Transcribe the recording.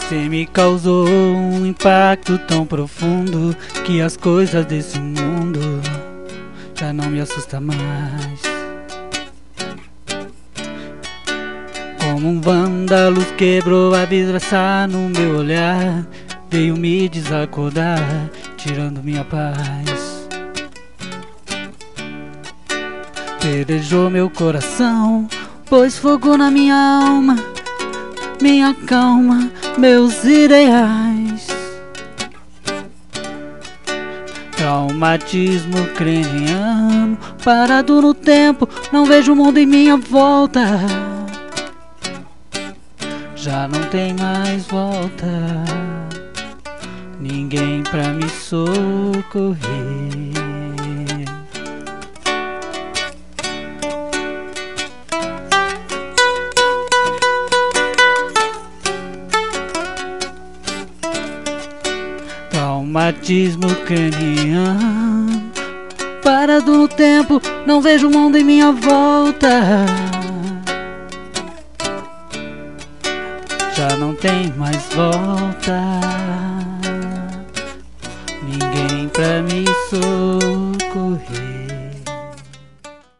Você me causou um impacto tão profundo que as coisas desse mundo já não me assustam mais. Como um vândalo quebrou a vidraça no meu olhar, veio me desacordar, tirando minha paz. Pelejou meu coração, pôs fogo na minha alma, minha calma, meus ideais. Traumatismo craniano, parado no tempo, não vejo o mundo em minha volta. Já não tem mais volta, ninguém pra me socorrer. Traumatismo craniano, parado no tempo, não vejo o mundo em minha volta. Já não tem mais volta, ninguém pra me socorrer.